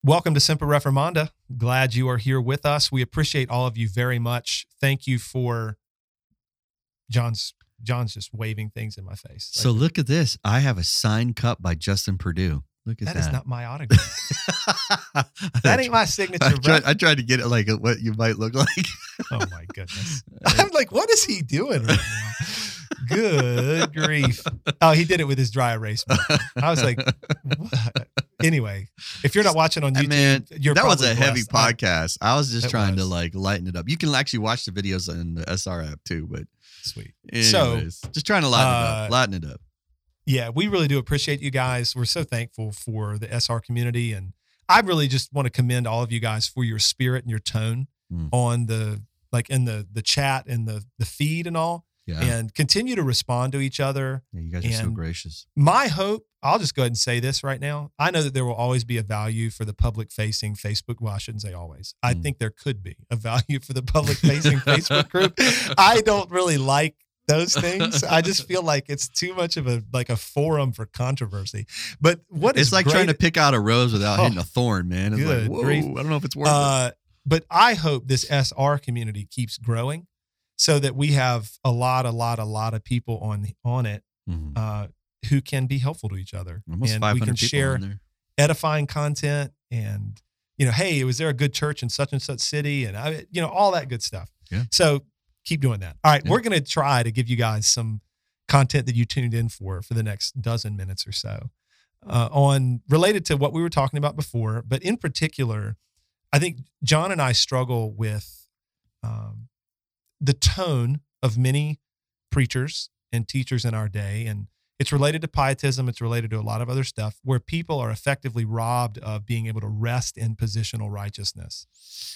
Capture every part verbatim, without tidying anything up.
Welcome to Semper Reformanda. Glad you are here with us. We appreciate all of you very much. Thank you for John's. John's just waving things in my face. So like, look at this. I have a signed cup by Justin Purdue. Look at that. That is not my autograph. That ain't my signature. I tried, I tried to get it like what you might look like. Oh my goodness. I'm like, what is he doing right now? Good grief. Oh, he did it with his dry erase book. I was like, what? Anyway, if you're not watching on YouTube, Man, you're that was a blessed. heavy podcast. I was just It trying was. to like lighten it up. You can actually watch the videos in the S R app too, but Sweet. anyways, so, just trying to lighten uh, it up. Lighten it up. Yeah, we really do appreciate you guys. We're so thankful for the S R community. And I really just want to commend all of you guys for your spirit and your tone mm. on the, like in the, the chat and the, the feed and all. Yeah. And continue to respond to each other. Yeah, you guys are and so gracious. My hope, I'll just go ahead and say this right now. I know that there will always be a value for the public facing Facebook. Well, I shouldn't say always. I mm. think there could be a value for the public facing Facebook group. I don't really like those things. I just feel like it's too much of a like a forum for controversy. But what it's is like great, trying to pick out a rose without oh, hitting a thorn, man. It's good like, whoa, grief. I don't know if it's worth uh, it. But I hope this S R community keeps growing so that we have a lot, a lot, a lot of people on on it mm-hmm. uh, who can be helpful to each other. Almost and five we hundred can people share in there. Edifying content and, you know, hey, was there a good church in such and such city? And, I, you know, all that good stuff. Yeah. So keep doing that. All right. Yeah. We're going to try to give you guys some content that you tuned in for for the next dozen minutes or so uh, on related to what we were talking about before. But in particular, I think John and I struggle with um, the tone of many preachers and teachers in our day. And it's related to pietism. It's related to a lot of other stuff where people are effectively robbed of being able to rest in positional righteousness.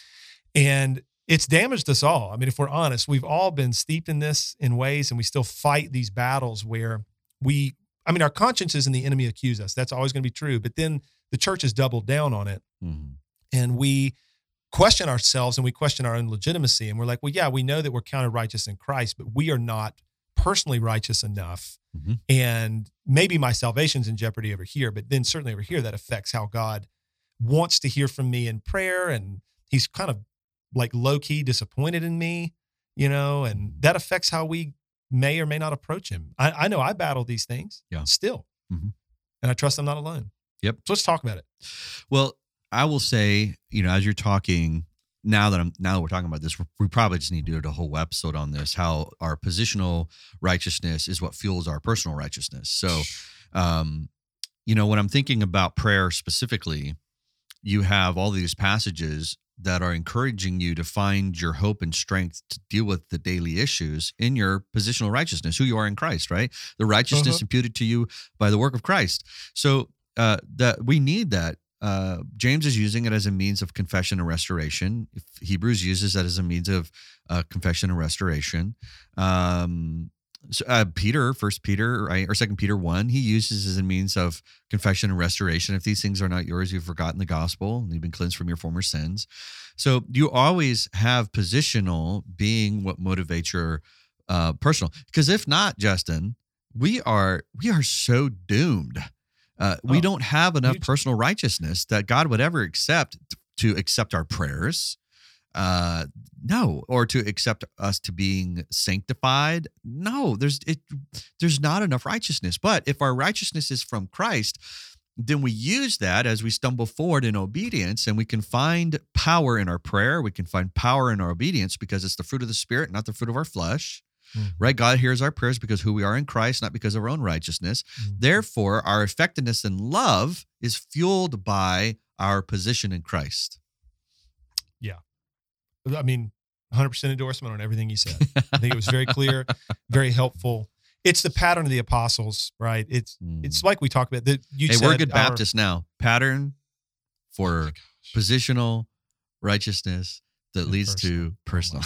And it's damaged us all. I mean, if we're honest, we've all been steeped in this in ways, and we still fight these battles where we, I mean, our consciences and the enemy accuse us. That's always going to be true. But then the church has doubled down on it. Mm-hmm. And we question ourselves and we question our own legitimacy. And we're like, well, yeah, we know that we're counted righteous in Christ, but we are not personally righteous enough. Mm-hmm. And maybe my salvation's in jeopardy over here, but then certainly over here, that affects how God wants to hear from me in prayer. And he's kind of like low-key disappointed in me, you know, and that affects how we may or may not approach him. I, I know I battle these things yeah. still, mm-hmm. and I trust I'm not alone. Yep. So let's talk about it. Well, I will say, you know, as you're talking, now that I'm now that we're talking about this, we probably just need to do a whole episode on this, how our positional righteousness is what fuels our personal righteousness. So, um, you know, when I'm thinking about prayer specifically, you have all these passages that are encouraging you to find your hope and strength to deal with the daily issues in your positional righteousness, who you are in Christ, right? The righteousness uh-huh. imputed to you by the work of Christ. So uh, that we need that. Uh, James is using it as a means of confession and restoration. If Hebrews uses that as a means of uh, confession and restoration. Um, so, uh, Peter, First Peter, right, or Second Peter one, he uses as a means of confession and restoration. If these things are not yours, you've forgotten the gospel, and you've been cleansed from your former sins. So you always have positional being what motivates your uh, personal. Because if not, Justin, we are we are so doomed. Uh, we oh, don't have enough huge. personal righteousness that God would ever accept to accept our prayers. Uh, no, or to accept us to being sanctified. No, there's it. There's not enough righteousness. But if our righteousness is from Christ, then we use that as we stumble forward in obedience, and we can find power in our prayer. We can find power in our obedience because it's the fruit of the Spirit, not the fruit of our flesh. Mm-hmm. Right? God hears our prayers because who we are in Christ, not because of our own righteousness. Mm-hmm. Therefore, our effectiveness in love is fueled by our position in Christ. Yeah. I mean, one hundred percent endorsement on everything you said. I think it was very clear, very helpful. It's the pattern of the apostles, right? It's mm. it's like we talked about. The, you hey, said we're good our, Baptists now. Pattern for oh positional righteousness that and leads personal. to personal.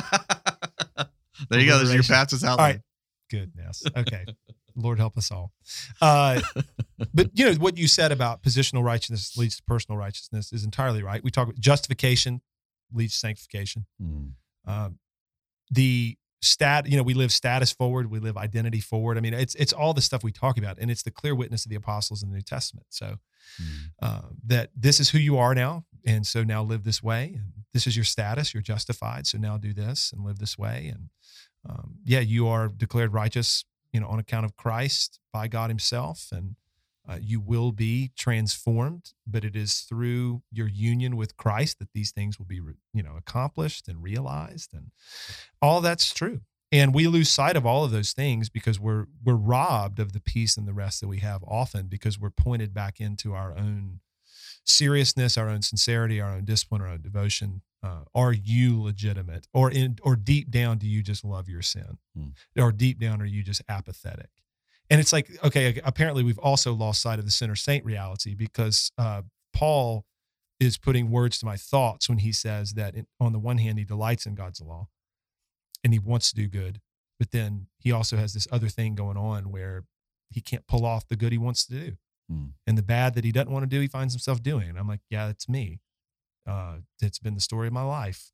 Oh there you go. There's your Baptist outline. All right. Goodness. Okay. Lord help us all. Uh, but, you know, what you said about positional righteousness leads to personal righteousness is entirely right. We talk about justification leads to sanctification. Mm. Uh, the stat, you know, we live status forward, we live identity forward. I mean, it's it's all the stuff we talk about, and it's the clear witness of the apostles in the New Testament. So mm. uh, that this is who you are now, and so now live this way, and this is your status. You're justified, so now do this and live this way, and um, yeah, you are declared righteous, you know, on account of Christ by God Himself, and uh, you will be transformed. But it is through your union with Christ that these things will be, you know, accomplished and realized, and all that's true. And we lose sight of all of those things because we're we're robbed of the peace and the rest that we have often because we're pointed back into our own seriousness, our own sincerity, our own discipline, our own devotion. Uh, are you legitimate, or in or deep down do you just love your sin, mm. or deep down are you just apathetic? And it's like, okay, apparently we've also lost sight of the sinner saint reality because uh, Paul is putting words to my thoughts when he says that in, on the one hand he delights in God's law and he wants to do good, but then he also has this other thing going on where he can't pull off the good he wants to do. Mm. And the bad that he doesn't want to do, he finds himself doing. And I'm like, yeah, that's me. Uh, it's been the story of my life.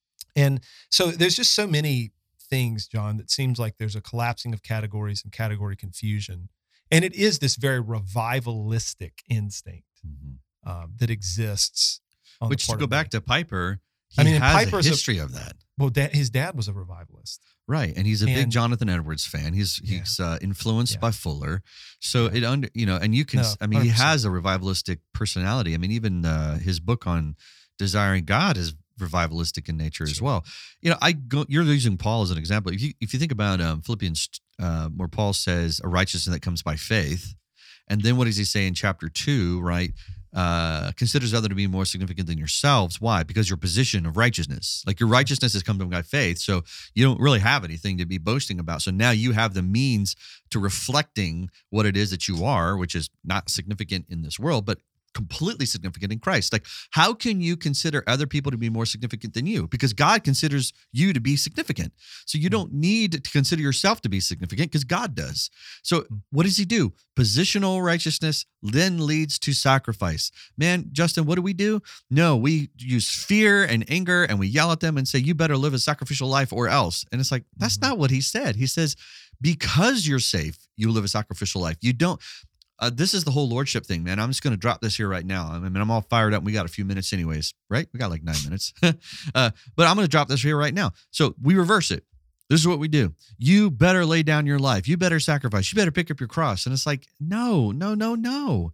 And so there's just so many things, John, that seems like there's a collapsing of categories and category confusion. And it is this very revivalistic instinct mm-hmm. uh, that exists. On Which, the part to go of back man. to Piper, he I mean, has Piper's a history a, of that. Well, da- his dad was a revivalist. Right. And he's a and, big Jonathan Edwards fan. He's yeah. he's uh, influenced yeah. by Fuller. So yeah. it under, you know, and you can, no, I mean, one hundred percent. He has a revivalistic personality. I mean, even uh, his book on desiring God is revivalistic in nature sure. as well. You know, I go, you're using Paul as an example. If you if you think about um, Philippians, uh, where Paul says a righteousness that comes by faith, and then what does he say in chapter two? Right, uh, considers other to be more significant than yourselves. Why? Because your position of righteousness, like your righteousness, has come by faith. So you don't really have anything to be boasting about. So now you have the means to reflecting what it is that you are, which is not significant in this world, but completely significant in Christ. Like, how can you consider other people to be more significant than you? Because God considers you to be significant. So you don't need to consider yourself to be significant because God does. So what does he do? Positional righteousness then leads to sacrifice. Man, Justin, what do we do? No, we use fear and anger and we yell at them and say, you better live a sacrificial life or else. And it's like, that's not what he said. He says, because you're safe, you live a sacrificial life. You don't. Uh, this is the whole lordship thing, man. I'm just going to drop this here right now. I mean, I'm all fired up. And we got a few minutes anyways, right? We got like nine minutes. uh, but I'm going to drop this here right now. So we reverse it. This is what we do. You better lay down your life. You better sacrifice. You better pick up your cross. And it's like, no, no, no, no.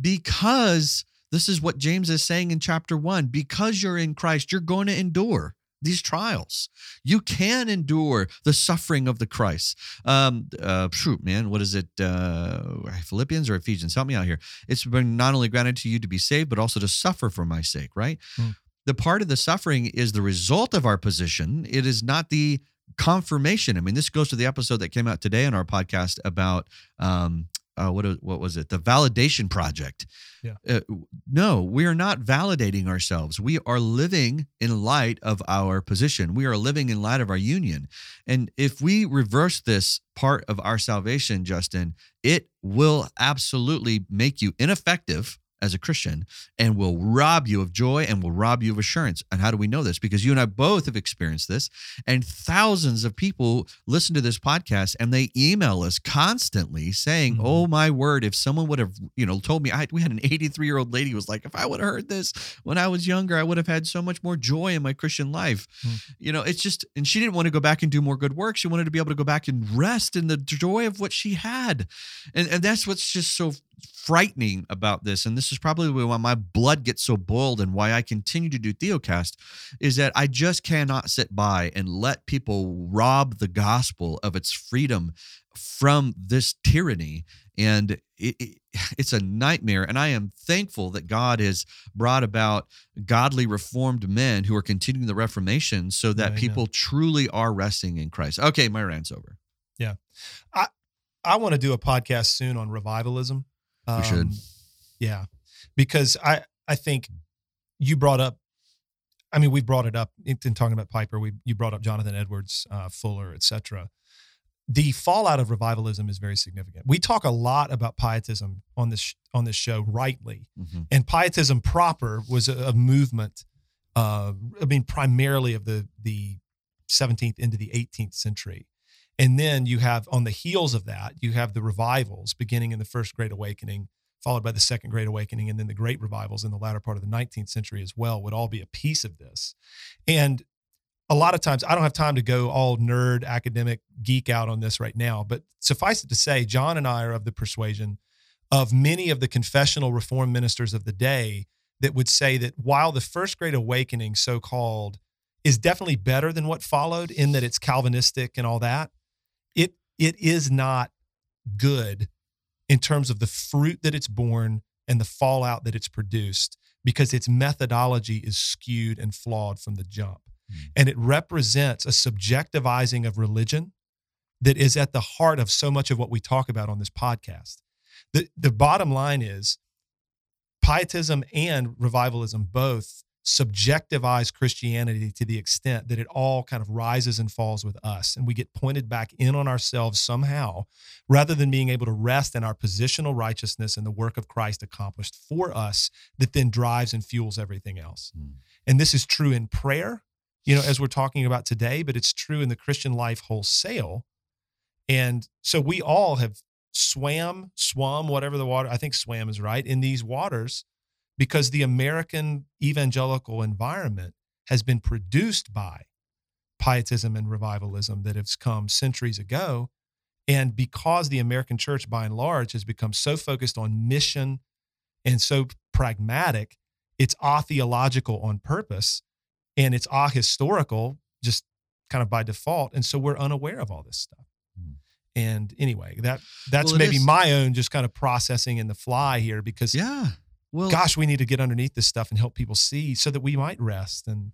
Because this is what James is saying in chapter one. Because you're in Christ, you're going to endure these trials. You can endure the suffering of the Christ. Um, uh, shoot, man, what is it? Uh, Philippians or Ephesians? Help me out here. It's been not only granted to you to be saved, but also to suffer for my sake, right? Hmm. The part of the suffering is the result of our position. It is not the confirmation. I mean, this goes to the episode that came out today on our podcast about um, uh, what what was it? The validation project. Yeah. Uh, no, we are not validating ourselves. We are living in light of our position. We are living in light of our union. And if we reverse this part of our salvation, Justin, it will absolutely make you ineffective as a Christian and will rob you of joy and will rob you of assurance. And how do we know this? Because you and I both have experienced this, and thousands of people listen to this podcast and they email us constantly saying, mm-hmm. oh my word, if someone would have, you know, told me, I, we had an eighty-three year old lady who was like, if I would have heard this when I was younger, I would have had so much more joy in my Christian life. Mm-hmm. You know, it's just, and she didn't want to go back and do more good work. She wanted to be able to go back and rest in the joy of what she had. And, and that's what's just so frightening about this, and this is probably why my blood gets so boiled and why I continue to do Theocast, is that I just cannot sit by and let people rob the gospel of its freedom from this tyranny. And it, it, it's a nightmare. And I am thankful that God has brought about godly reformed men who are continuing the Reformation so that yeah, people truly are resting in Christ. Okay, my rant's over. Yeah. I I want to do a podcast soon on revivalism. We should. Um, yeah, because I, I think you brought up, I mean, we brought it up in, in talking about Piper. We You brought up Jonathan Edwards, uh, Fuller, et cetera. The fallout of revivalism is very significant. We talk a lot about pietism on this on this show, rightly. Mm-hmm. And pietism proper was a, a movement, uh, I mean, primarily of the the seventeenth into the eighteenth century. And then you have, on the heels of that, you have the revivals beginning in the First Great Awakening, followed by the Second Great Awakening, and then the Great Revivals in the latter part of the nineteenth century as well would all be a piece of this. And a lot of times, I don't have time to go all nerd, academic, geek out on this right now, but suffice it to say, John and I are of the persuasion of many of the confessional reform ministers of the day that would say that while the First Great Awakening, so-called, is definitely better than what followed in that it's Calvinistic and all that, it it is not good in terms of the fruit that it's borne and the fallout that it's produced, because its methodology is skewed and flawed from the jump. Mm. And it represents a subjectivizing of religion that is at the heart of so much of what we talk about on this podcast. The, the bottom line is Pietism and revivalism both subjectivize Christianity to the extent that it all kind of rises and falls with us, and we get pointed back in on ourselves somehow, rather than being able to rest in our positional righteousness and the work of Christ accomplished for us that then drives and fuels everything else. Mm. And this is true in prayer, you know, as we're talking about today, but it's true in the Christian life wholesale. And so we all have swam, swum, whatever the water, I think swam is right, in these waters, because the American evangelical environment has been produced by Pietism and revivalism that has come centuries ago. And because the American church, by and large, has become so focused on mission and so pragmatic, it's atheological on purpose, and it's ahistorical just kind of by default. And so we're unaware of all this stuff. Mm. And anyway, that that's well, maybe is. my own just kind of processing in the fly here, because yeah. Well, gosh, we need to get underneath this stuff and help people see so that we might rest and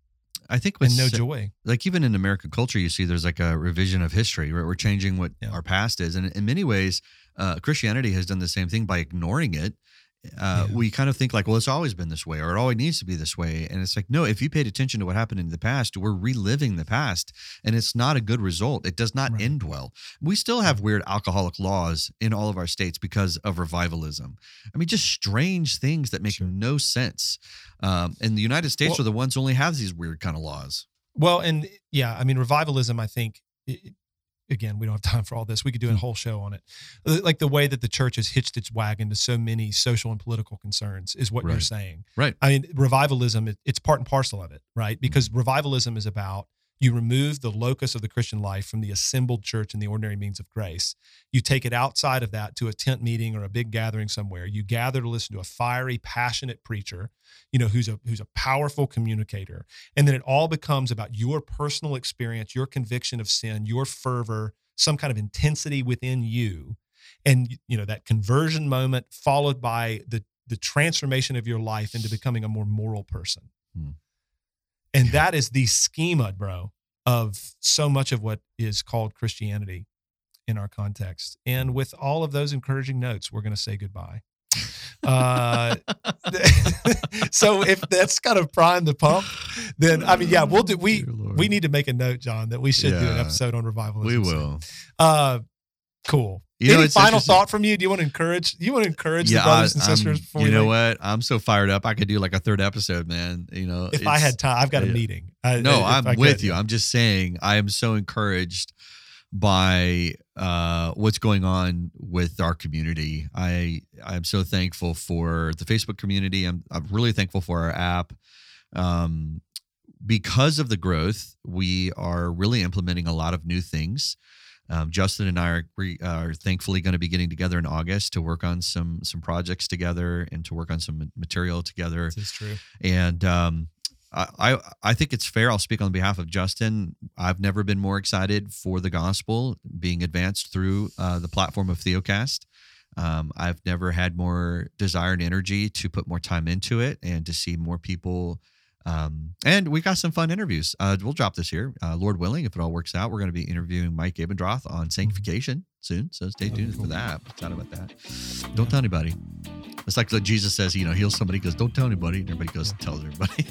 I think with and know joy. Like even in American culture, you see there's like a revision of history, right? We're changing what yeah. our past is. And in many ways, uh, Christianity has done the same thing by ignoring it. Uh, yeah. We kind of think like, well, it's always been this way, or it always needs to be this way. And it's like, no, if you paid attention to what happened in the past, we're reliving the past, and it's not a good result. It does not right. end well. We still have weird alcoholic laws in all of our states because of revivalism. I mean, just strange things that make sure. no sense. Um, and the United States well, are the ones who only have these weird kind of laws. Well, and yeah, I mean, revivalism, I think, it, again, we don't have time for all this. We could do a whole show on it. Like the way that the church has hitched its wagon to so many social and political concerns is what right. you're saying. Right. I mean, revivalism, it, it's part and parcel of it, right? Because mm-hmm. revivalism is about, you remove the locus of the Christian life from the assembled church and the ordinary means of grace. You take it outside of that to a tent meeting or a big gathering somewhere. You gather to listen to a fiery, passionate preacher, you know, who's a who's a powerful communicator. And then it all becomes about your personal experience, your conviction of sin, your fervor, some kind of intensity within you. And, you know, that conversion moment followed by the the transformation of your life into becoming a more moral person. Hmm. And that is the schema, bro, of so much of what is called Christianity in our context. And with all of those encouraging notes, we're going to say goodbye. Uh, so if that's kind of prime the pump, then I mean, yeah, we'll do. We we need to make a note, John, that we should yeah, do an episode on revivalism. We will. Uh, cool. You Any know, final thought from you? Do you want to encourage? You want to encourage yeah, the brothers I, and sisters? Before you we know leave? what? I'm so fired up. I could do like a third episode, man. You know, if I had time, I've got a meeting. I, no, I'm I with could, you. Yeah. I'm just saying, I am so encouraged by uh, what's going on with our community. I I'm so thankful for the Facebook community. I'm I'm really thankful for our app. Um, because of the growth, we are really implementing a lot of new things. Um, Justin and I are, we are thankfully going to be getting together in August to work on some some projects together and to work on some material together. This is true. And um, I, I I think it's fair. I'll speak on behalf of Justin. I've never been more excited for the gospel being advanced through uh, the platform of Theocast. Um, I've never had more desire and energy to put more time into it and to see more people. Um, and we got some fun interviews. Uh, we'll drop this here, uh, Lord willing, if it all works out. We're going to be interviewing Mike Abendroth on sanctification soon, so stay tuned for that. Excited about that. Don't tell anybody. It's like Jesus says, you know, heal somebody. He goes, don't tell anybody. And everybody goes, tells everybody.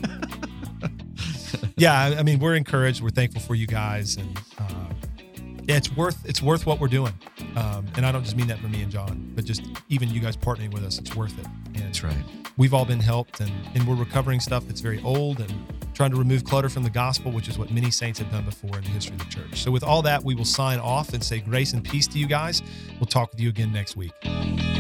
Yeah, I mean, we're encouraged. We're thankful for you guys, and uh, yeah, it's worth it's worth what we're doing. Um, and I don't just mean that for me and John. but just even you guys partnering with us, it's worth it. And That's right. we've all been helped, and, and we're recovering stuff that's very old and trying to remove clutter from the gospel, which is what many saints have done before in the history of the church. So with all that, we will sign off and say grace and peace to you guys. We'll talk with you again next week.